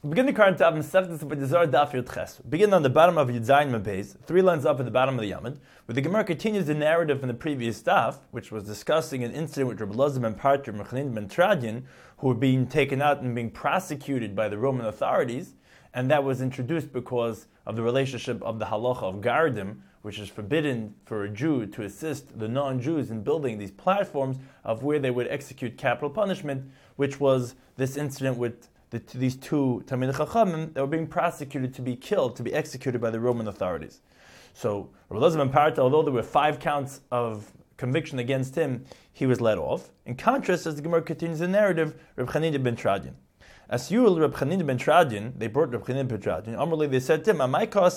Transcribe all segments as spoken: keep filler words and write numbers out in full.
Begin the current tab Daf. Begin on the bottom of Yudzayin Mabez, three lines up at the bottom of the Yamud, where the Gemara continues the narrative from the previous Daf, which was discussing an incident with Rabbi Elazar ben Partra and Mechanin ben Tradian, who were being taken out and being prosecuted by the Roman authorities, and that was introduced because of the relationship of the halacha of Gardim, which is forbidden for a Jew to assist the non-Jews in building these platforms of where they would execute capital punishment, which was this incident with the, these two Talmidei Chachamim that were being prosecuted to be killed, to be executed by the Roman authorities. So, Rabbi Elazar ben Parta, although there were five counts of conviction against him, he was let off. In contrast, as the Gemara continues the narrative, Reb Chanina ben Tradian. As Yul, Reb Chanina ben Tradian, they brought Reb Chanina ben Tradian. Amrli, they said to him,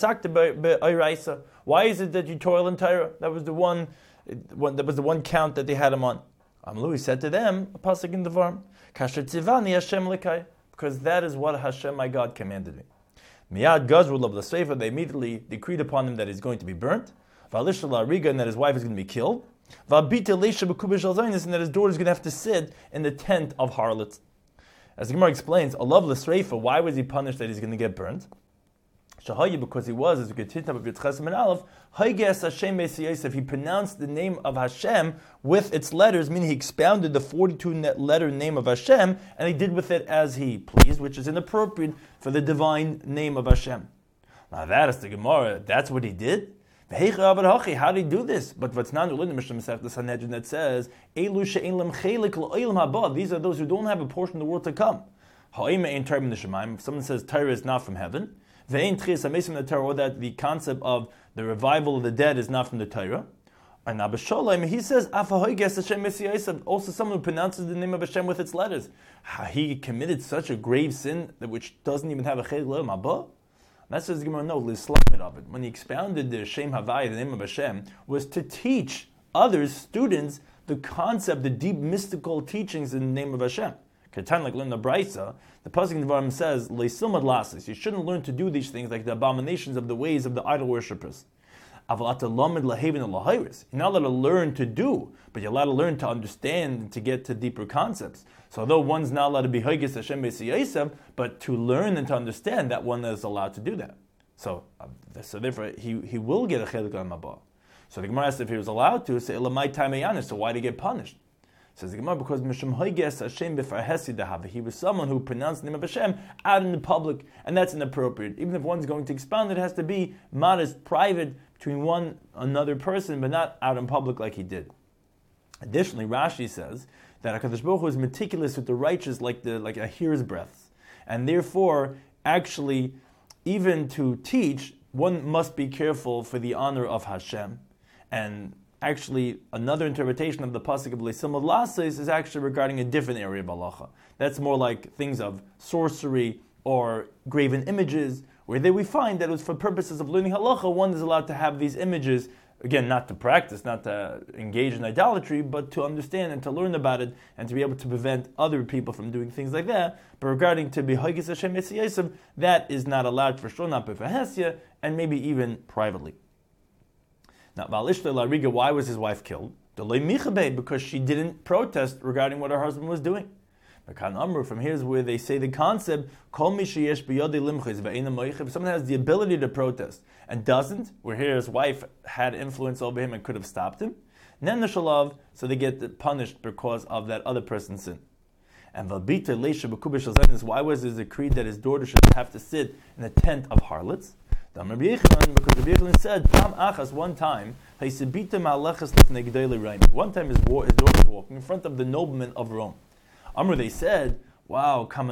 why is it that you toil in Torah? That was the one, that was the one count that they had him on. Amrli, he said to them, a pasuk in Devarim, Kasher tzivani Hashem lekai, because that is what Hashem, my God, commanded me. Miyad Gazrul of the Sefer, they immediately decreed upon him that he's going to be burnt. Valisha Lariga, and that his wife is going to be killed. Vabita Leisha B'kubish al-Zaynis, and that his daughter is going to have to sit in the tent of harlots. As the Gemara explains, Allah l'Sreifa, why was he punished that he's going to get burnt? Shahayi, because he was, as we continue with Yud and Aleph, Hayges Hashem Beis Yosef, he pronounced the name of Hashem with its letters, meaning he expounded the forty-two letter name of Hashem, and he did with it as he pleased, which is inappropriate for the divine name of Hashem. Now that is the Gemara, that's what he did? How did he do this? But what's not in the Mishnah the Sanhedrin that says, these are those who don't have a portion of the world to come. If someone says Torah is not from heaven, or that the concept of the revival of the dead is not from the Torah, and he says, also someone who pronounces the name of Hashem with its letters. He committed such a grave sin that which doesn't even have a chayil l'olam haba. That says the Gemara, no, l'islamid of it. When he expounded the Shem Havai, the name of Hashem, was to teach others, students, the concept, the deep mystical teachings in the name of Hashem. Ketan, like learn the Braisa, the pasuk in the Devarim says, le'silmad lasis. You shouldn't learn to do these things like the abominations of the ways of the idol worshippers. You're not allowed to learn to do, but you're allowed to learn to understand and to get to deeper concepts. So although one's not allowed to be Haggis Hashem Beis Yosef, but to learn and to understand, that one is allowed to do that. So, uh, so therefore, he, he will get a chelik on Mabah. So the Gemara asked if he was allowed to, say, Elamai Taimayanis, so why did he get punished? Says the Gemara, because Mishum Haggis Hashem B'Farhesi Dahava, he was someone who pronounced the name of Hashem out in the public, and that's inappropriate. Even if one's going to expound, it has to be modest, private, between one another person, but not out in public like he did. Additionally, Rashi says that HaKadosh Baruch Hu is meticulous with the righteous like the like a hair's breadth. And therefore, actually, even to teach, one must be careful for the honor of Hashem. And actually, another interpretation of the pasuk of Leisimad Lases is actually regarding a different area of halacha. That's more like things of sorcery or graven images, where there we find that it was for purposes of learning halacha, one is allowed to have these images, again, not to practice, not to engage in idolatry, but to understand and to learn about it, and to be able to prevent other people from doing things like that. But regarding to be Haggis Hashem Beis Yosef, that is not allowed for sure, not b'Farhesia, and maybe even privately. Now, Valishta Lariga, why was his wife killed? Because she didn't protest regarding what her husband was doing. From here is where they say the concept, if someone has the ability to protest and doesn't, where here his wife had influence over him and could have stopped him, so they get punished because of that other person's sin. And why was it decreed that his daughter should have to sit in a tent of harlots? Because Rabbi Yochanan said, one time, one time his daughter was walking in front of the nobleman of Rome. Amr, they said, wow, how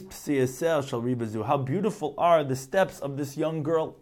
beautiful are the steps of this young girl.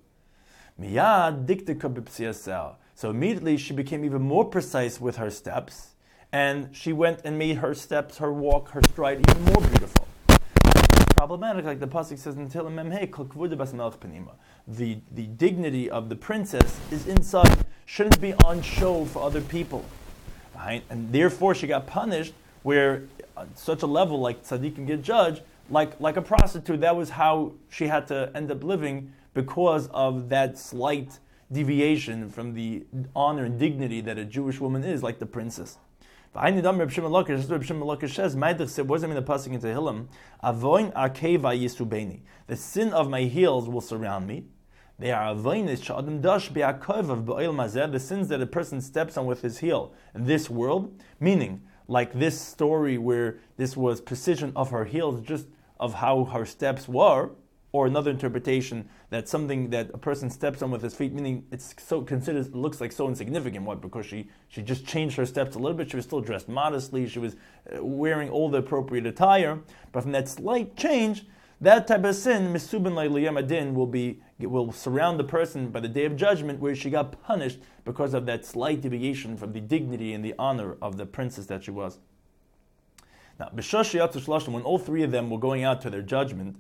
So immediately she became even more precise with her steps, and she went and made her steps, her walk, her stride even more beautiful. Problematic, like the pasuk says in Tehillim Memhei, the the dignity of the princess is inside, shouldn't be on show for other people, right? And therefore she got punished, where on such a level, like tzaddik can get judged, like like a prostitute. That was how she had to end up living because of that slight deviation from the honor and dignity that a Jewish woman is, like the princess. I need Reb Shimon Lakish. Reb Shimon Lakish says, "Ma'idich said, what does it mean in the pasuk in Tehillim? Avoin akeva yisubeni. The sin of my heels will surround me. They are avoinis sha'adam dash be'akovav be'oil mazeh. The sins that a person steps on with his heel in this world, meaning like this story where this was precision of her heels, just of how her steps were." Or another interpretation that something that a person steps on with his feet, meaning it's so considered, it looks like so insignificant. What? Because she she just changed her steps a little bit. She was still dressed modestly. She was wearing all the appropriate attire. But from that slight change, that type of sin, misubin la'yam adin, will be will surround the person by the day of judgment, where she got punished because of that slight deviation from the dignity and the honor of the princess that she was. Now, when all three of them were going out to their judgment,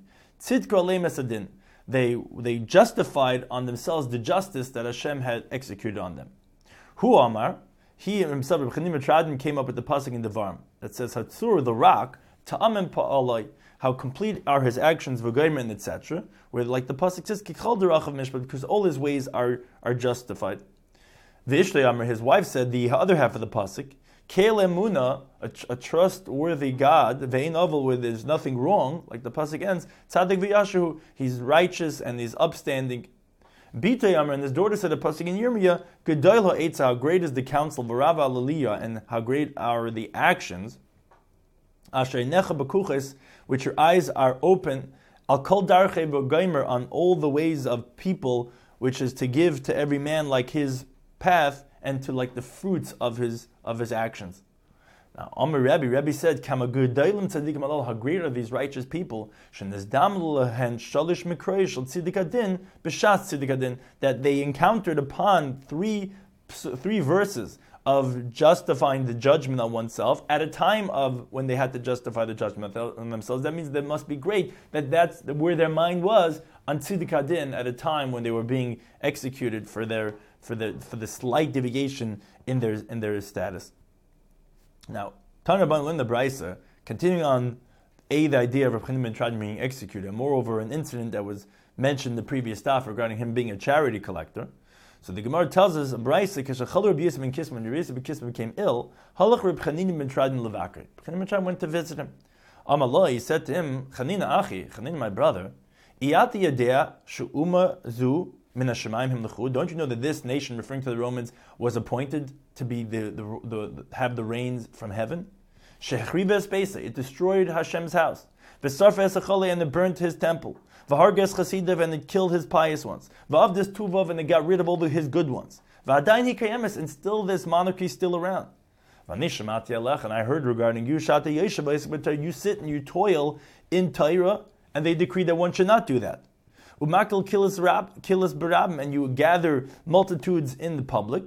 They they justified on themselves the justice that Hashem had executed on them. Hu Amar, he himself, Reb Chanina Mitradim, came up with the pasuk in Devarim that says, "Hatzur, the rock, ta'amim pa'alai, how complete are his actions, v'gaymer, and et cetera" Where, like the pasuk says, "Kichal derachav mishpat," because all his ways are are justified. V'ishlei Amar, his wife said, the other half of the pasuk, Kel Emuna, a, a trustworthy God, Vein Oval, where there's nothing wrong, like the pasuk ends, Tzadik v'yashu, he's righteous and he's upstanding. Bita Yamar, and his daughter said, a pasuk in Yirmiyah, Gedoil ha'etza, how great is the counsel, V'rava aliyah, and how great are the actions, Asher necha b'kuches, which your eyes are open, Al kol darchei b'gaymer, on all the ways of people, which is to give to every man like his path, and to like the fruits of his of his actions. Now, Amar Rebbe, Rebbe said, "Kama gudaylim tzadikim alal, how great are these righteous people? Shenezdam lehen shalish mikrei shel tzidikadin b'shas tzidikadin, that they encountered upon three three verses of justifying the judgment on oneself at a time of when they had to justify the judgment on themselves." That means that must be great that that's where their mind was on tzidikadin at a time when they were being executed for their for the for the slight deviation in their in their status. Now, Tanya Rabban in the Brisa, continuing on a the idea of Reb Chanina ben Mitradim being executed, and moreover an incident that was mentioned in the previous staff regarding him being a charity collector. So the Gemara tells us a Brisa, Keshachal Rabbi Yosef ben Kisma, when Rabbi Yosef ben Kisma became ill, Halach Reb Chanina ben Mitradim levakar. Reb Chanina ben Mitradim went to visit him. Amallah, he said to him, Chanina achi, Chanina my brother, Iyati yadea shu'uma zu. Don't you know that this nation, referring to the Romans, was appointed to be the, the, the, the have the rains from heaven? It destroyed Hashem's house. And it burnt his temple. And it killed his pious ones. And it got rid of all his good ones. And still this monarchy is still around. And I heard regarding you, you sit and you toil in Torah, and they decree that one should not do that. Umakil kilis barabim, and you gather multitudes in the public.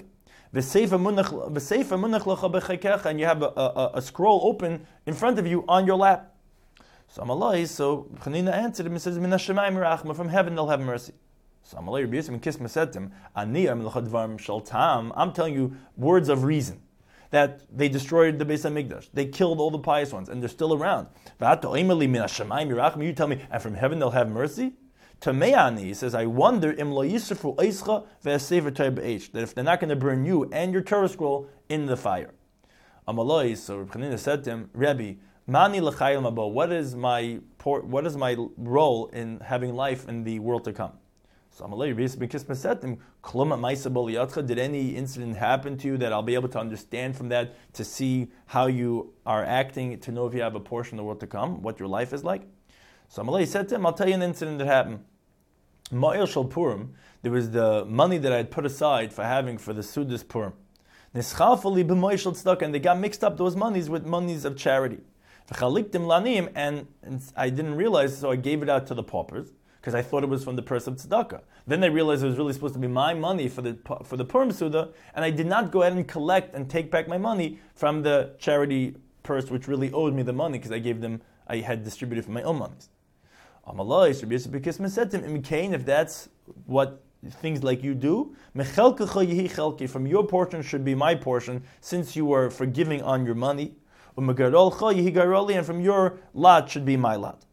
And you have a, a, a scroll open in front of you on your lap. So Amalai, so Chanina answered him and says, Min Hashemayim rachma, from heaven they'll have mercy. So Amalai Rabbi Yosef ben Kisma said to him, Ani amilchad dvarim shel tam, I'm telling you words of reason. That they destroyed the Beis HaMikdash. They killed all the pious ones, and they're still around. You tell me, and from heaven they'll have mercy? Tameani, he says, I wonder im lo yisrafu eischa ve'asefer Torah b'eish, that if they're not going to burn you and your Torah scroll in the fire. Amaloi, so Reb Chanina said to him, Rebbe, mani l'chayil mabo, what is my what is my role in having life in the world to come? So Amalei Rabbi Yosef ben Kisma said to him, Kluma ma'isa bo liyatcha, did any incident happen to you that I'll be able to understand from that to see how you are acting, to know if you have a portion of the world to come, what your life is like? So Amalei said to him, I'll tell you an incident that happened. Ma'il shel Purim, there was the money that I had put aside for having for the Sudas Purim. Nischalfali b'moy shel tzedakah, and they got mixed up those monies with monies of charity. V'chaliktim lanim, and I didn't realize, so I gave it out to the paupers, because I thought it was from the purse of tzedakah. Then I realized it was really supposed to be my money for the for the Purim Suda, and I did not go ahead and collect and take back my money from the charity purse, which really owed me the money, because I gave them, I had distributed from my own monies. Amalai, Rabbi Yosef ben Kisma said to him, if that's what things like you do, from your portion should be my portion, since you are forgiving on your money, and from your lot should be my lot.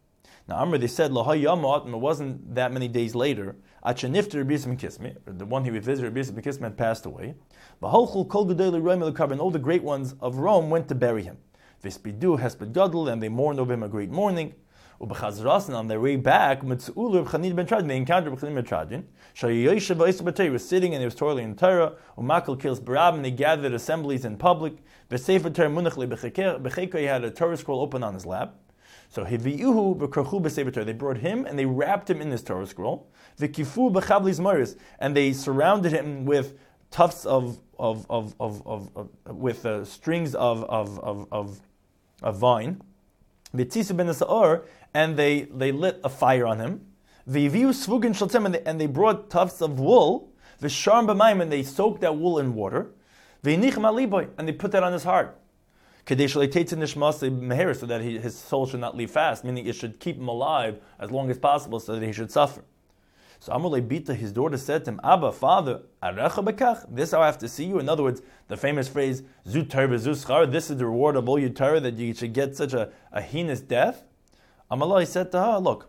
Now, Amr, they said, it wasn't that many days later, the one he visited, Rabbi Yisrael ben Kisma, had passed away. And all the great ones of Rome went to bury him. And they mourned over him a great mourning. And on their way back, they encountered Reb Chanina ben Tradin. He was sitting and he was toiling in Torah. And they gathered assemblies in public. He had a Torah scroll open on his lap. So they brought him and they wrapped him in this Torah scroll. And they surrounded him with tufts of of of of, of, of with uh, strings of of of of, of vine. And they, they lit a fire on him. And they, and they brought tufts of wool. And they soaked that wool in water. And they put that on his heart. So that he, his soul should not leave fast, meaning it should keep him alive as long as possible so that he should suffer. So Amrullah Bita, his daughter, said to him, Abba, father, this how I have to see you. In other words, the famous phrase, Zu Torah Zu Schar, this is the reward of all your Torah, that you should get such a, a heinous death. Amrullah, he said to her, look,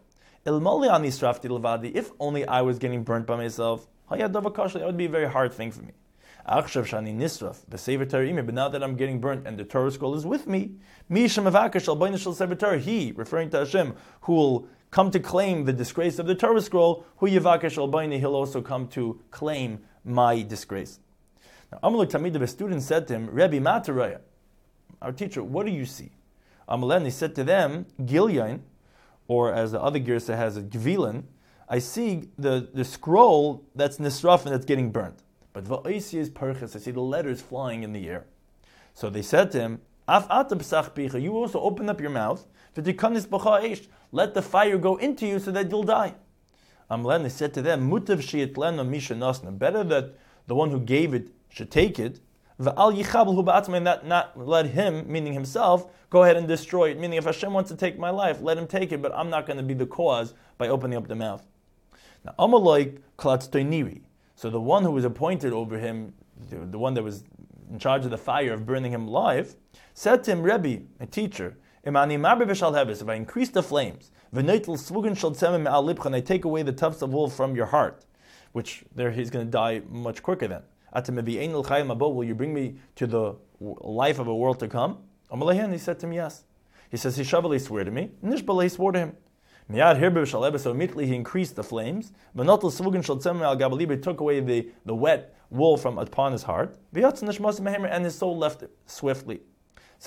if only I was getting burnt by myself, that would be a very hard thing for me. But now that I'm getting burnt and the Torah scroll is with me, he, referring to Hashem, who will come to claim the disgrace of the Torah scroll, he'll also come to claim my disgrace. Now, Amalek Tamid, the student, said to him, Rebbe Mataraya, our teacher, what do you see? Amalek, he said to them, Gilyain, or as the other Girsa has it, Gvilin, I see the, the scroll that's nisraf and that's getting burnt. But va'isi is perches, I see the letters flying in the air. So they said to him, Af picha, you also open up your mouth, let the fire go into you so that you'll die. Amlen said to them, Mutav shi'etlena misha nasna, better that the one who gave it should take it, va'al yichabel hu ba'atzmai, not not let him, meaning himself, go ahead and destroy it. Meaning, if Hashem wants to take my life, let him take it, but I'm not going to be the cause by opening up the mouth. Now, Amalek klatztoiniri. So the one who was appointed over him, the, the one that was in charge of the fire of burning him alive, said to him, Rebbe, a teacher, if I increase the flames, and I take away the tufts of wool from your heart, which there he's going to die much quicker then. Will you bring me to the life of a world to come? He said to him, yes. He says, he swear to me. Nishbala, he swore to him. So immediately he increased the flames. He took away the, the wet wool from upon his heart. And his soul left swiftly. So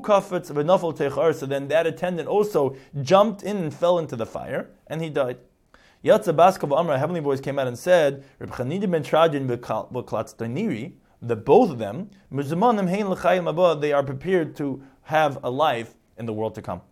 then that attendant also jumped in and fell into the fire, and he died. Yatsa Baskov Amra, heavenly voice came out and said, Reb Chanina ben Tradin that both of them, they are prepared to have a life in the world to come.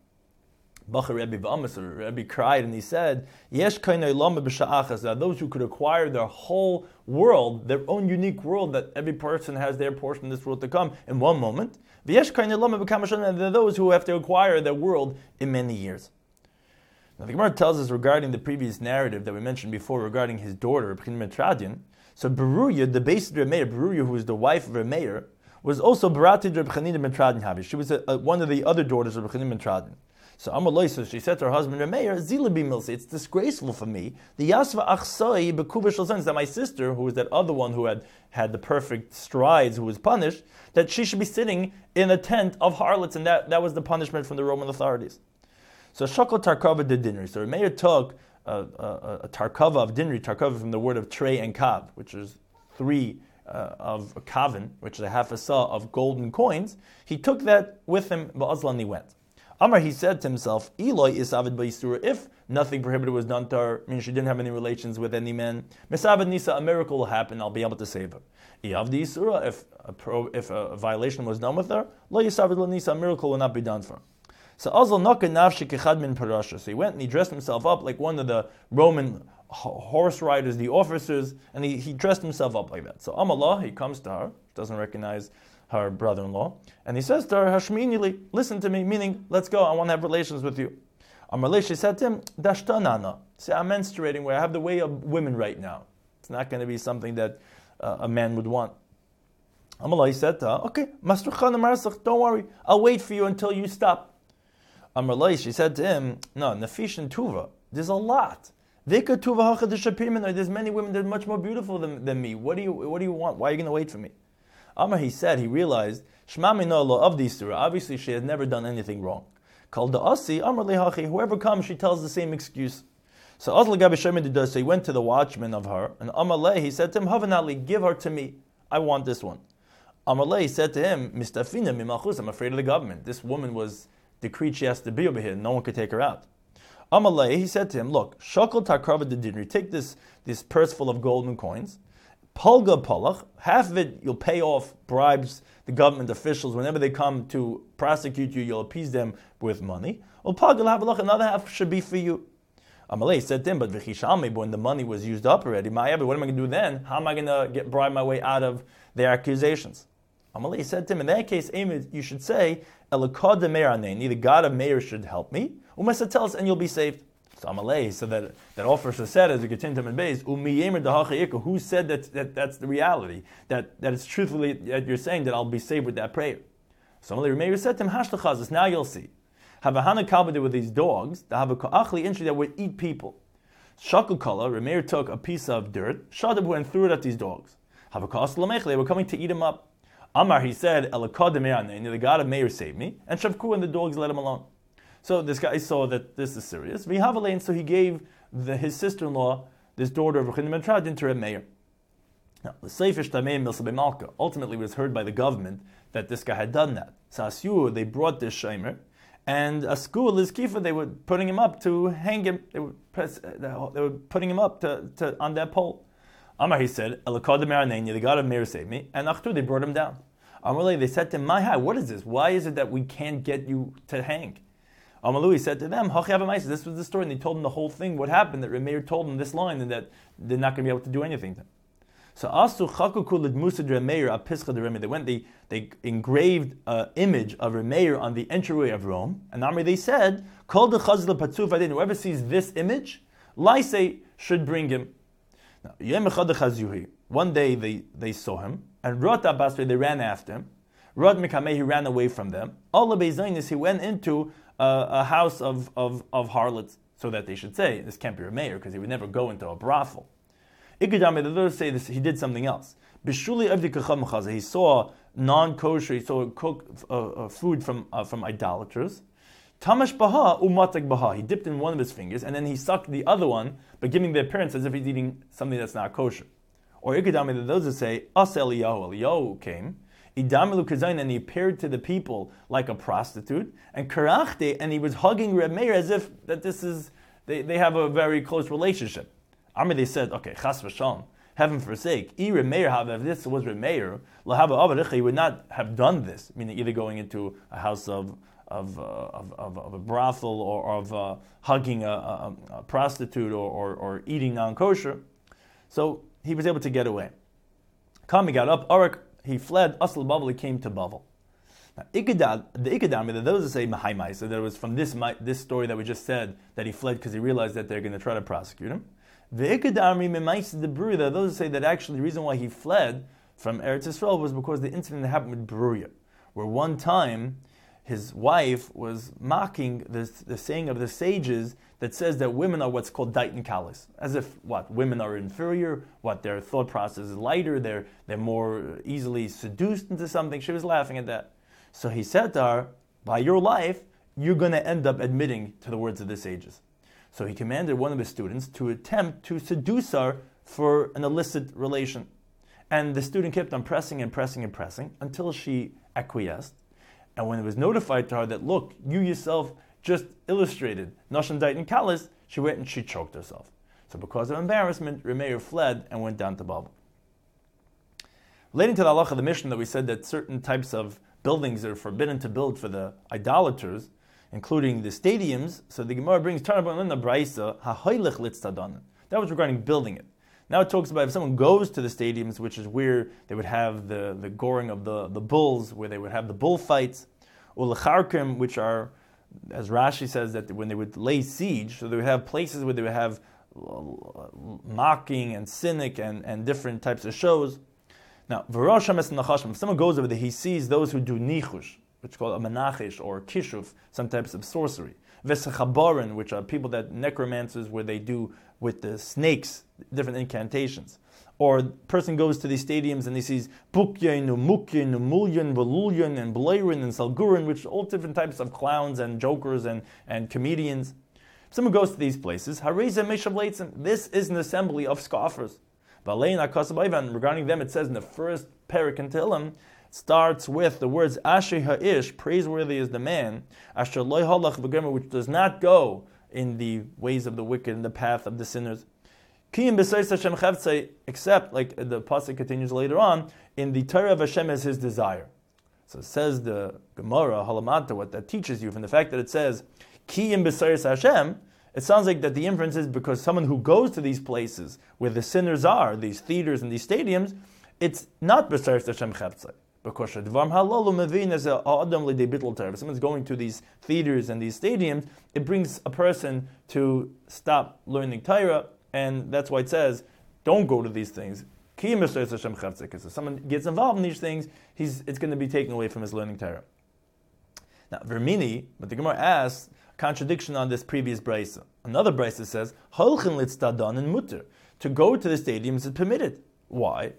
Rebbe cried and he said, Yesh there are those who could acquire their whole world, their own unique world, that every person has their portion of this world to come in one moment. And there are those who have to acquire their world in many years. Now the Gemara tells us regarding the previous narrative that we mentioned before regarding his daughter, Reb Chanina ben Tradin. So Beruya, the base of Reb Meir, Beruya, who was the wife of Reb Meir, was also Baratid Reb Chanina ben Tradin. She was a, a, one of the other daughters of Reb Chanina ben Tradin. So Amalai, so she said to her husband, Remeir, Zilabi Milsi, it's disgraceful for me. The Yasva Achsai Bekuba Shalzan, that my sister, who was that other one who had had the perfect strides, who was punished, that she should be sitting in a tent of harlots, and that, that was the punishment from the Roman authorities. So Shakal Tarkava de Dinri. So Remeir took a, a, a Tarkava of Dinri, Tarkava from the word of Trey and Kav, which is three uh, of Kavin, which is a half a saw of golden coins. He took that with him, Ba'azlan he went. Amar, he said to himself, Eloi is avid ba'isura. If nothing prohibited was done to her, meaning she didn't have any relations with any men, Misavid Nisa, a miracle will happen, I'll be able to save her. Iyavdi Isura, if a, pro, if a violation was done with her, Lo Yisavid Nisa, a miracle will not be done for her. So Azal Naka Nafshi Kechad min Parasha. So he went and he dressed himself up like one of the Roman horse riders, the officers, and he, he dressed himself up like that. So Amallah, he comes to her, doesn't recognize her brother-in-law, and he says to her, Hashminili, listen to me, meaning, let's go, I want to have relations with you. Amalei, she said to him, Dashtanana, see, I'm menstruating, where I have the way of women right now. It's not going to be something that uh, a man would want. Amalei said to her, okay, Mastruchan Marsach, don't worry, I'll wait for you until you stop. Amrlai, she said to him, no, Nafish and Tuva, there's a lot. Vika Tuva Hacha Deshapirman, there's many women that are much more beautiful than, than me. What do you what do you want? Why are you going to wait for me? Amar, he said, he realized, Shema Mino Lo of these surah, obviously she had never done anything wrong. Called the Asi, Amar Lehachi, whoever comes, she tells the same excuse. So Azla Gabi Shemin does, so he went to the watchman of her, and Amar Le, he said to him, Havanali, give her to me. I want this one. Amar Le, he said to him, Mistafina Mimachus, I'm afraid of the government. This woman was decreed she has to be over here, no one could take her out. Amar Le, he said to him, look, Shakal Takrava de Dinri, take this, this purse full of golden coins, Polga Polach, half of it you'll pay off bribes the government officials. Whenever they come to prosecute you, you'll appease them with money. Another half should be for you. Amalei said to him, but when the money was used up already, what am I going to do then? How am I going to get bribe my way out of their accusations? Amalei said to him, in that case, you should say, the God of Meir should help me, and you'll be saved. So Amalei, so that, that officer said, as we continue to base, who said that, that that's the reality, that, that it's truthfully that you're saying that I'll be saved with that prayer. So Amalei Meir said to him, Hashtachazis, now you'll see. Have a hana kalbade with these dogs, that have a ka'achli inchi that would eat people. Shakukala, Remeir took a piece of dirt, shadabu and threw it at these dogs. Have a ka'as lamech, they were coming to eat him up. Amar, he said, Elakad the God of Meir saved me, and Shavku and the dogs let him alone. So this guy saw that this is serious. V'havalein, so he gave the, his sister-in-law, this daughter of Rechinim and Trad, into Reb Meir. Now, the Seifish Tamei Milsa B'Malka ultimately was heard by the government that this guy had done that. So Asyu, they brought this Shemer, and a school is kifa. They were putting him up to hang him. They were, press, they were putting him up to, to on that pole. Amar, he said, Elakad Me'aneni, the God of Meir saved me, and Achtu, they brought him down. Amalei, they said to him, My high, what is this? Why is it that we can't get you to hang? Amalu, he said to them, this was the story, and he told them the whole thing, what happened, that Remeir told them this line, and that they're not going to be able to do anything to him. So Asu Chakukulid Musa Remeir Apischa de Remeir. They went, they, they engraved an image of Remeir on the entryway of Rome, and Amri, they said, Kol de Chazla Patzuf Adin, whoever sees this image, Laise should bring him. Now, Yem Echad Chazuhi, one day they, they saw him, and Rot Abbasri, they ran after him. Rod Mikameh, he ran away from them. Allah Beizainis, he went into Uh, a house of, of, of harlots, so that they should say, this can't be a mayor, because he would never go into a brothel. Ikadami, the others say this, he did something else. Bishuli Avdi he saw non-kosher, he saw cook, uh, uh, food from uh, from idolaters. Tamash Baha, Umatak Baha, he dipped in one of his fingers, and then he sucked the other one, but giving the appearance as if he's eating something that's not kosher. Or Ikadami, the others say, As Eliyahu, Eliyahu came, and he appeared to the people like a prostitute, and karachte, and he was hugging Reb Meir as if that this is they, they have a very close relationship. Amr, they said, okay, chas v'shalom, heaven forsake, I Reb Meir, however, if this was Reb Meir, lahava avaricha, he would not have done this, meaning either going into a house of of uh, of, of, of a brothel or, or of uh, hugging a, a, a prostitute or, or, or eating non-kosher. So he was able to get away. Kami got up, Arak, he fled, Asl Bavel, he came to Bavel. Now, Ikadad, the Ikadami, those that say Mahaimai, so that it was from this this story that we just said that he fled because he realized that they're going to try to prosecute him. The Ikadami Memais the Beruria, those that say that actually the reason why he fled from Eretz Yisrael was because the incident that happened with Beruria, where one time his wife was mocking the, the saying of the sages that says that women are what's called Daitan Kalis. As if, what, women are inferior, what, their thought process is lighter, they're, they're more easily seduced into something. She was laughing at that. So he said to her, by your life, you're going to end up admitting to the words of the sages. So he commanded one of his students to attempt to seduce her for an illicit relation. And the student kept on pressing and pressing and pressing until she acquiesced. And when it was notified to her that, look, you yourself just illustrated Nashon Daitan Kalis, she went and she choked herself. So because of embarrassment, Remeir fled and went down to Babel. Relating to the halacha of the Mishnah that we said that certain types of buildings are forbidden to build for the idolaters, including the stadiums, so the Gemara brings Tarabon in the Braisa, Hahoylech Litztadan. That was regarding building it. Now it talks about if someone goes to the stadiums, which is where they would have the, the goring of the, the bulls, where they would have the bullfights, or lecharkim, which are, as Rashi says, that when they would lay siege, so they would have places where they would have mocking and cynic and, and different types of shows. Now, if someone goes over there, he sees those who do nichush. which is called a menachish or kishuf, some types of sorcery. Vesechabarin, which are people that necromancers, where they do with the snakes different incantations. Or the person goes to these stadiums and he sees Bukyin, Umukyin, Umulyin, Valulyin, and Blairin, and Salgurin, which are all different types of clowns and jokers and, and comedians. If someone goes to these places, Hareza Meshav Leitzim, this is an assembly of scoffers. Regarding them, it says in the first parak in Tehillim, starts with the words Asher Ha'ish, praiseworthy is the man, Asher Loi Halach V'Gemer, which does not go in the ways of the wicked, in the path of the sinners. Kiyim b'Sayis Hashem Chavtzei, except, like the pasuk continues later on, in the Torah of Hashem is his desire. So it says the Gemara, Halamata, what that teaches you from the fact that it says Kiyim b'Sayis Hashem, it sounds like that the inference is because someone who goes to these places where the sinners are, these theaters and these stadiums, it's not b'Sayis Hashem Chavtzei. Because if someone's going to these theaters and these stadiums, it brings a person to stop learning Torah, and that's why it says, don't go to these things. Because if someone gets involved in these things, he's, it's going to be taken away from his learning Torah. Now, Vermini, but the Gemara asks, contradiction on this previous brisa. Another brisa says, and mutter. To go to the stadiums is permitted. Why?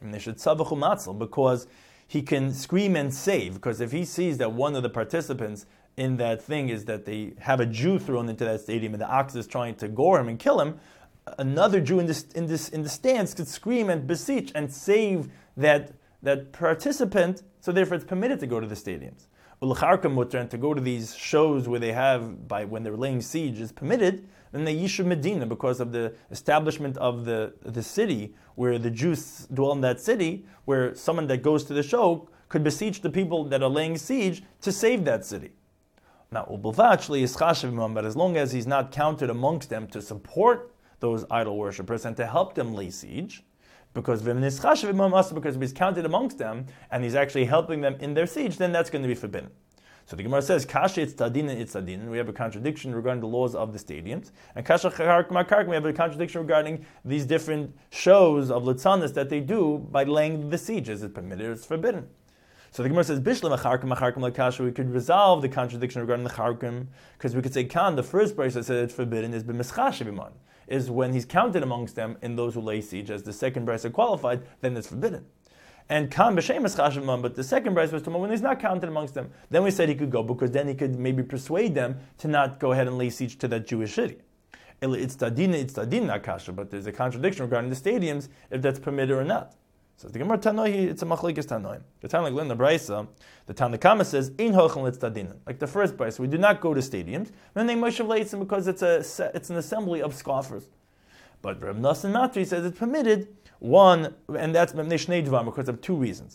Because he can scream and save, because if he sees that one of the participants in that thing is that they have a Jew thrown into that stadium and the ox is trying to gore him and kill him, another Jew in this in this in the stands could scream and beseech and save that that participant. So therefore, it's permitted to go to the stadiums. And to go to these shows where they have by when they're laying siege is permitted. Then the Yishuv Medina, because of the establishment of the the city where the Jews dwell in that city, where someone that goes to the show could beseech the people that are laying siege to save that city. Now, actually is chashiv, but as long as he's not counted amongst them to support those idol worshippers and to help them lay siege, because because if he's counted amongst them and he's actually helping them in their siege, then that's going to be forbidden. So the Gemara says, Kasha it's tadin and it's tadin. We have a contradiction regarding the laws of the stadiums. And Kasha chark we have a contradiction regarding these different shows of litzanis that they do by laying the siege. Is it permitted or it's forbidden? So the Gemara says, Bishlam acharkim acharkim like Kasha. We could resolve the contradiction regarding the charkim, because we could say, Khan, the first place that said it's forbidden is b'mischashiv is when he's counted amongst them in those who lay siege, as the second brisa qualified, then it's forbidden. And Khan b'shem chashivman, but the second brisa was when he's not counted amongst them. Then we said he could go, because then he could maybe persuade them to not go ahead and lay siege to that Jewish city. It's tadina, it's tadina, not kasha, but there's a contradiction regarding the stadiums, if that's permitted or not. So the Gemara Tanoi, it's a machlekes Tanoim. The time like in the brisa, the Tanakama says, ein hochen let's tadina. Like the first brisa, we do not go to stadiums. Then they moshev leitzim because it's a it's an assembly of scoffers. But Reb Nosson Matri says it's permitted. One, and that's because of two reasons.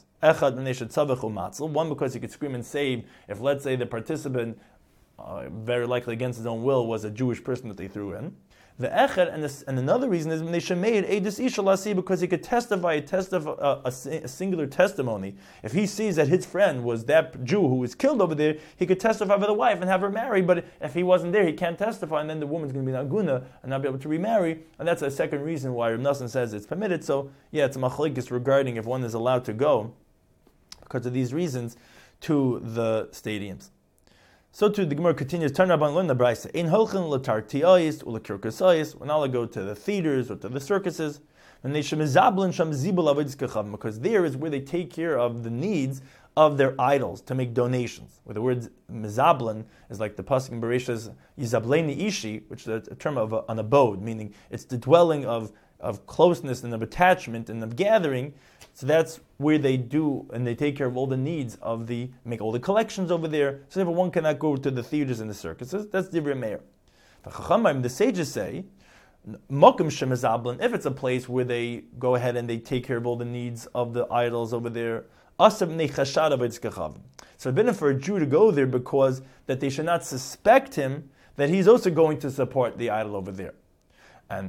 One, because he could scream and save if, let's say, the participant, uh, very likely against his own will, was a Jewish person that they threw in. The echad, and, this, and another reason is because he could testify, testify uh, a, a singular testimony. If he sees that his friend was that Jew who was killed over there, he could testify for the wife and have her marry. But if he wasn't there, he can't testify, and then the woman's going to be naguna and not be able to remarry. And that's a second reason why Reb Nosson says it's permitted. So yeah, it's a machlekes regarding if one is allowed to go because of these reasons to the stadiums. So too, the Gemara continues, turn up on learn the brisa. In holchen latartiais or lakirkasais. When I go to the theaters or to the circuses, and they shemizablin sham zibul avodas, because there is where they take care of the needs of their idols to make donations. Where the word mizablin is like the pasuk in Bereshis yizableni ishi, which is a term of a, an abode, meaning it's the dwelling of of closeness and of attachment and of gathering. So that's where they do, and they take care of all the needs of the, make all the collections over there. So therefore one cannot go to the theaters and the circuses. That's Divrei Meir. The Chachamim, the sages say, Mokum Shemizablin, if it's a place where they go ahead and they take care of all the needs of the idols over there, Asab Nechashad Avodas. So it's been for a Jew to go there because that they should not suspect him that he's also going to support the idol over there. And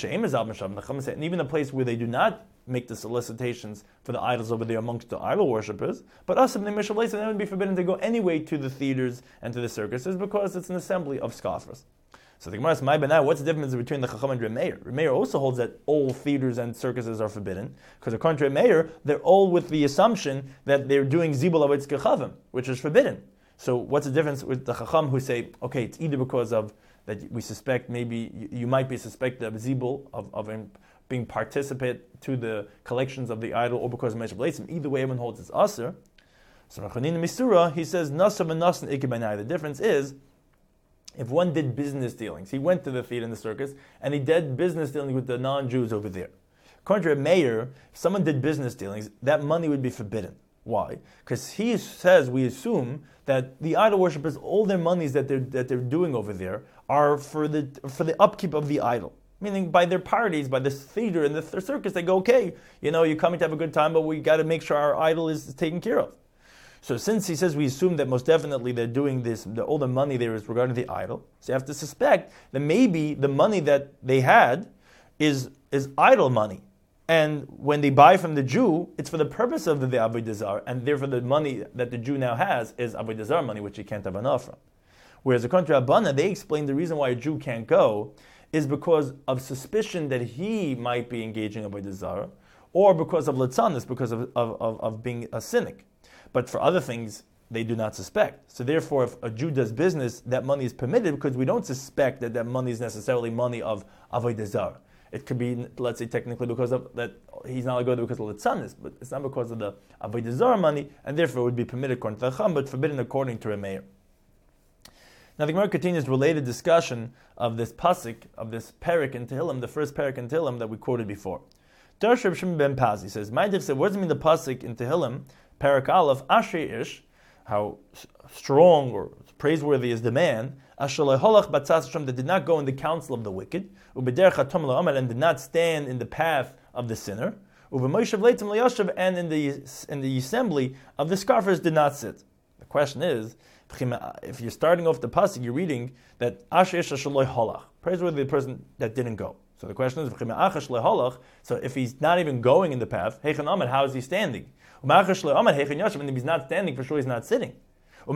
and even a place where they do not make the solicitations for the idols over there amongst the idol worshippers, but us, they would be forbidden to go anyway to the theaters and to the circuses because it's an assembly of scoffers. So the Gemara says, "My benai, what's the difference between the Chacham and Reb Meir?" Reb Meir also holds that all theaters and circuses are forbidden, because according to Reb Meir, they're all with the assumption that they're doing zibul avodas kechavim, which is forbidden. So what's the difference with the Chacham who say, okay, it's either because of that we suspect maybe you, you might be suspected of zibul, of, of being participate to the collections of the idol, or because of Meshav Leitzim. Either way, everyone holds it's aser. So Rachanin Misura, he says, Nasav and Nasan Ikibanai. The difference is, if one did business dealings, he went to the theater in the circus, and he did business dealing with the non-Jews over there. According to a mayor, if someone did business dealings, that money would be forbidden. Why? Because he says, we assume that the idol worshippers, all their monies that they're that they're doing over there are for the for the upkeep of the idol. Meaning, by their parties, by the theater and the th- circus, they go, okay, you know, you're coming to have a good time, but we got to make sure our idol is taken care of. So since he says we assume that most definitely they're doing this, the, all the money there is regarding the idol, so you have to suspect that maybe the money that they had is is idol money. And when they buy from the Jew, it's for the purpose of the, the Avodah Zarah, and therefore the money that the Jew now has is Avodah Zarah money, which he can't have enough from. Whereas according to Rabbana, they explain the reason why a Jew can't go is because of suspicion that he might be engaging in Avodah Zarah, or because of Litzanis, because of, of, of, of being a cynic. But for other things, they do not suspect. So therefore, if a Jew does business, that money is permitted because we don't suspect that that money is necessarily money of Avodah Zarah. It could be, let's say, technically because of that he's not allowed to go there because of Litzanis, but it's not because of the Avodah Zarah money, and therefore it would be permitted according to the Chacham, but forbidden according to a mayor. Now the Gemara continues related discussion of this pasuk, of this parak in Tehillim, the first parak in Tehillim that we quoted before. Darsh Reb Shimon ben Pazi says, Ma'adich said, what does it mean the pasuk in Tehillim, parak Aleph, Ashrei Ish, how strong or praiseworthy is the man, Asher leholach batzas Hashem, that did not go in the counsel of the wicked, ubederech hatom la'amal, and did not stand in the path of the sinner, ubemoshav leitzim la'yashav, and in the in the assembly of the scoffers did not sit. The question is, if you're starting off the pasuk, you're reading that Asher Ish Asher leholach, praiseworthy the person that didn't go. So the question is, so if he's not even going in the path, how is he standing? And if he's not standing, for sure he's not sitting. And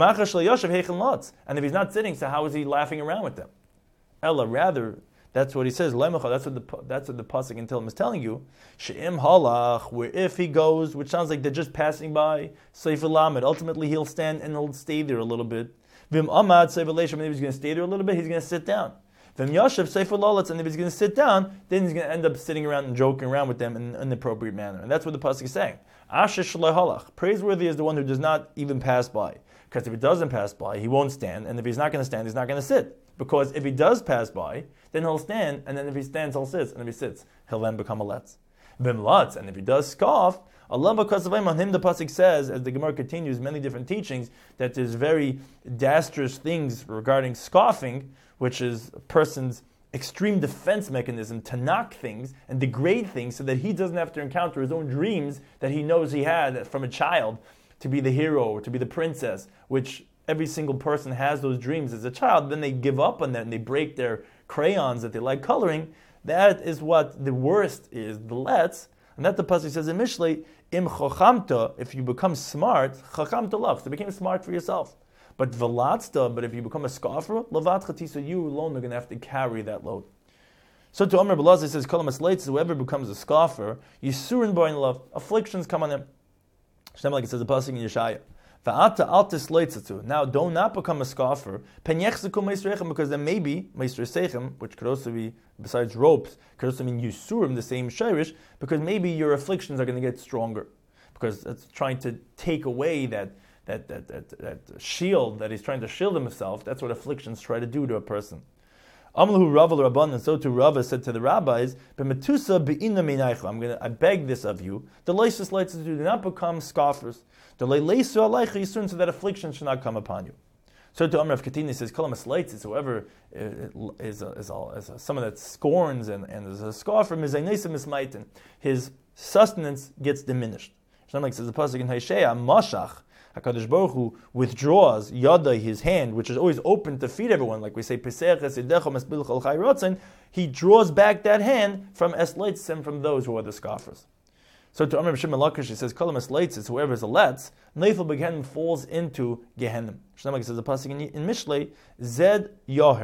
if he's not sitting, so how is he laughing around with them? Ella, rather, that's what he says. That's what the that's what the pasuk in Tehillim is telling you. She'im halach, where if he goes, which sounds like they're just passing by, seif lamed. Ultimately, he'll stand and he'll stay there a little bit. Vim amad seif leisham. And if he's going to stay there a little bit, he's going to sit down. Vim yashav seif lalatz. And if he's going to sit down, then he's going to end up sitting around and joking around with them in an inappropriate manner. And that's what the pasuk is saying. Asher shalai halach. Praiseworthy is the one who does not even pass by. Because if he doesn't pass by, he won't stand. And if he's not going to stand, he's not going to sit. Because if he does pass by, then he'll stand. And then if he stands, he'll sit. And if he sits, he'll then become a letz. Vimlatz. And if he does scoff, Allah because of him, on him the pasuk says, as the Gemara continues, many different teachings, that there's very dastardous things regarding scoffing, which is a person's extreme defense mechanism to knock things and degrade things so that he doesn't have to encounter his own dreams that he knows he had from a child, to be the hero or to be the princess, which every single person has those dreams as a child. Then they give up on that and they break their crayons that they like coloring. That is what the worst is, the let's. And that the pasuk says in Mishlei, im chochamta, if you become smart, chochamta love, so become smart for yourself. But velatzta, but if you become a scoffer, lavat chatisa, you alone are going to have to carry that load. So to Amr Belazar says, Kol HaMasleitzes, whoever becomes a scoffer, Yisurin Boin Love, afflictions come on him. Like it says the pasuk in Yeshaya. Va'ata al tisleitzatu. Now, do not become a scoffer. Penyechzeku meisrechem, because then maybe meisrechem, which could also be besides ropes, could also mean yusurim, the same shirish, because maybe your afflictions are going to get stronger, because it's trying to take away that that that that, that shield that he's trying to shield himself. That's what afflictions try to do to a person. Amlahu Rav Rabban, and so too Rava said to the rabbis, "B'metusa be'ina minaycha." I'm going to, I beg this of you. The leisus lights do not become scoffers. The leisu alaycha yisun, so that affliction should not come upon you. So to Amr of Katini says, "Kolamas lights is whoever is a, is a, is a, someone that scorns and, and is a scoffer. Mizaynesim ismaitin. His sustenance gets diminished." Like says the pasuk in Hosea, "Mashach." HaKadosh Baruch Hu withdraws Yadai, his hand, which is always open to feed everyone, like we say, he draws back that hand from Esleitzim, from those who are the scoffers. So to Amr Shimon Lakish, he says, Kolam Esleitzis, whoever is a letz, Neifel Begehenim falls into Gehenim. Like says the pasuk in Mishlei, Zed Yoher.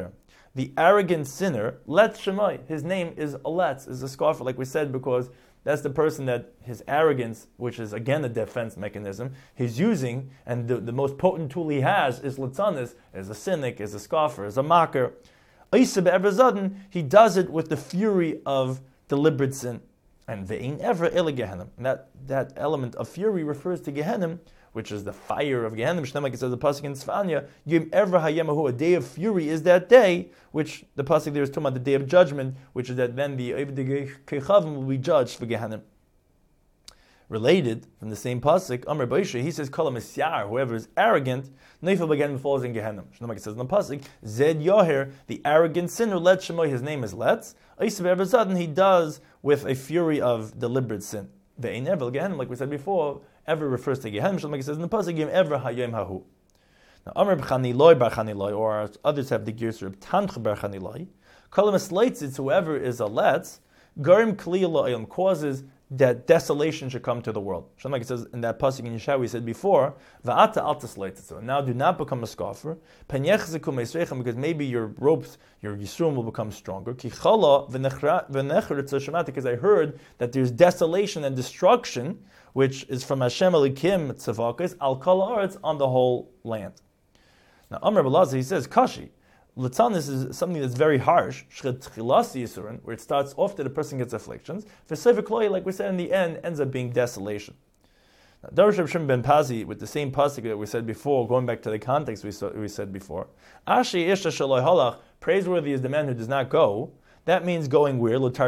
the arrogant sinner, Letz Shemai, his name is a Letz, is a scoffer, like we said, because that's the person that his arrogance, which is again a defense mechanism, he's using, and the, the most potent tool he has is Litzanis, is a cynic, is a scoffer, is a mocker. Isa be'ever he does it with the fury of deliberate sin. And ve'ein ever ele Gehenim. And that, that element of fury refers to Gehenim, which is the fire of Gehenim. Like it says the pasuk in Tzfanya, Yom ever hayemahu, a day of fury is that day, which the pasuk there is talking about the day of judgment, which is that then the Eved Kechavim will be judged for Gehenim. Related from the same pasuk, Amr Baisha, he says, Kol HaMisyar, whoever is arrogant, Neifel Begenim falls in Gehenim. Like it says in the pasuk, Zed Yoher, the arrogant sinner, Let Shemoy, his name is Letz. Isa be'ever sudden he does with a fury of deliberate sin. Ve'ein ever Gehenim, like we said before, ever refers to Gehenim. Like it says in the pasuk, Yom ever hayom hahu. Now, Amr B'chaniloi bar Chaniloi, or others have the gears of Tanch bar Chaniloi. Kol HaMisleitzitz, whoever is a Letz, Garim Kli Elohim, causes that desolation should come to the world. Like it says in that pasuk in Yeshayahu, we said before, Va'ata al tasleitzitzu. Now do not become a scoffer. Penyechzeku meisreichem, because maybe your ropes, your yisrum will become stronger. Ki chala v'nechretza shemati, because I heard that there's desolation and destruction, which is from Hashem Elikim tzavakas al kol haaretz, on the whole land. Now Amr B'Lazar, he says kashi. Litzanis is something that's very harsh, where it starts off that a person gets afflictions. For Sevikloy, like we said in the end, ends up being desolation. Now, Darash Reb Shimon ben Pazi, with the same pasuk that we said before, going back to the context we, saw, we said before, Ashi Isha Shaloi Halach, praiseworthy is the man who does not go. That means going where? To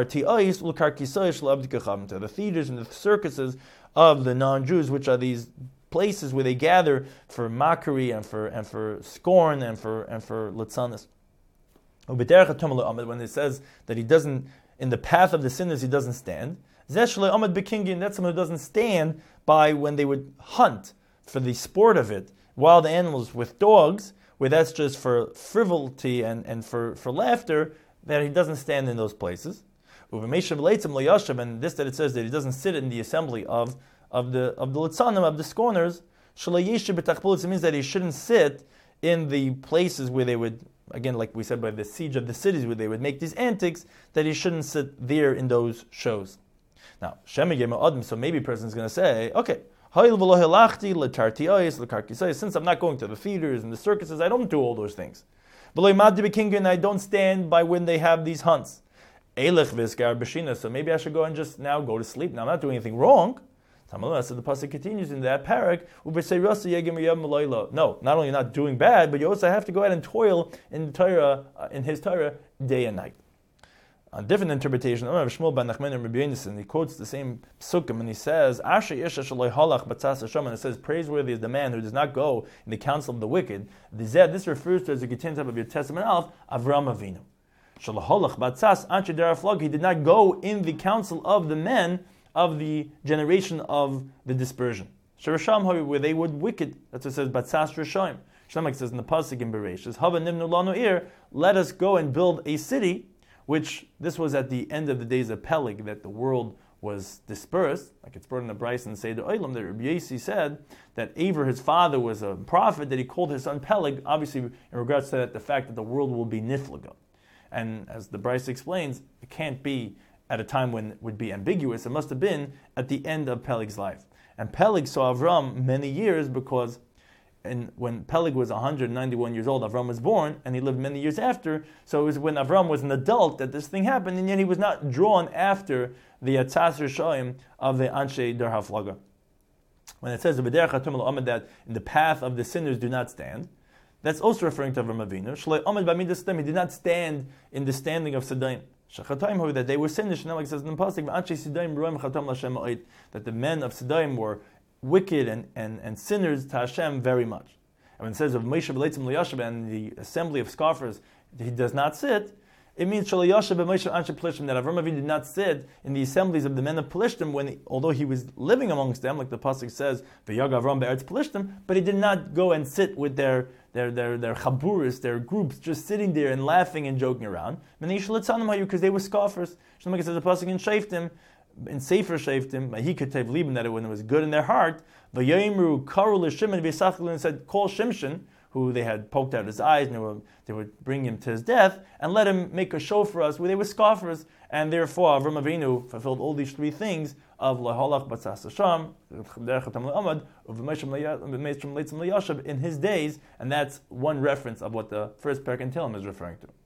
the theaters and the circuses of the non-Jews, which are these places where they gather for mockery and for and for scorn and for and for litzanis. When it says that he doesn't, in the path of the sinners, he doesn't stand. That's someone who doesn't stand by when they would hunt for the sport of it, wild animals with dogs, where that's just for frivolity and, and for, for laughter, that he doesn't stand in those places. And this that it says that he doesn't sit in the assembly of of the of the litzanim, of the scorners, it means that he shouldn't sit in the places where they would, again, like we said, by the siege of the cities where they would make these antics, that he shouldn't sit there in those shows. Now, so maybe a person is going to say, okay, since I'm not going to the theaters and the circuses, I don't do all those things. And I don't stand by when they have these hunts. So maybe I should go and just now go to sleep. Now I'm not doing anything wrong. So the pasuk continues in that parak. No, not only not doing bad, but you also have to go out and toil in the Torah, uh, in his Torah, day and night. A different interpretation, he quotes the same psukim and he says, and it says, praiseworthy is the man who does not go in the counsel of the wicked. This refers to, as you get of your Testament Aleph, Avram Avinu. He did not go in the counsel of the men of the generation of the dispersion. Where they would wicked. That's what it says, Batsas Rishayim. Shlomo says in the pasuk in Bereshis, Hava Nivnu Lanu Ir, let us go and build a city, which this was at the end of the days of Peleg, that the world was dispersed. Like it's brought in the Bryce and Seder Olam, that Rabbi Yossi said that Aver, his father, was a prophet, that he called his son Peleg, obviously in regards to that, the fact that the world will be Niflaga. And as the Bryce explains, it can't be at a time when it would be ambiguous. It must have been at the end of Peleg's life. And Peleg saw Avram many years because and when Peleg was one hundred ninety-one years old, Avram was born, and he lived many years after. So it was when Avram was an adult that this thing happened, and yet he was not drawn after the Atzas Rishayim of the Anshe Dar Haflaga. When it says that in the path of the sinners do not stand, that's also referring to Avram Avinu. He did not stand in the standing of Siddim. That they were sinners, like it says in the pasuk, that the men of Siddim were wicked and, and, and sinners to Hashem very much. And when it says of Moshe B'leitzim L'Yashav and the assembly of scoffers, he does not sit, it means that Avram Avinu did not sit in the assemblies of the men of Pelishtim, when he, although he was living amongst them, like the pasuk says, V'yag Avram be'eretz Pelishtim, but he did not go and sit with their their their their chaburis, their groups, just sitting there and laughing and joking around. Because they were scoffers. Like it says the pasuk in Shaftim, in Sefer Shaftim, he could take lieben that it when it was good in their heart. V'yayimru karu l'Shimon v'yisachlu, and said, call Shimshon, who they had poked out his eyes, and they, were, they would bring him to his death, and let him make a show for us where they were scoffers, and therefore Avram Avinu fulfilled all these three things of Laholach Batzas Hashem, in his days, and that's one reference of what the first parak in Tehillim is referring to.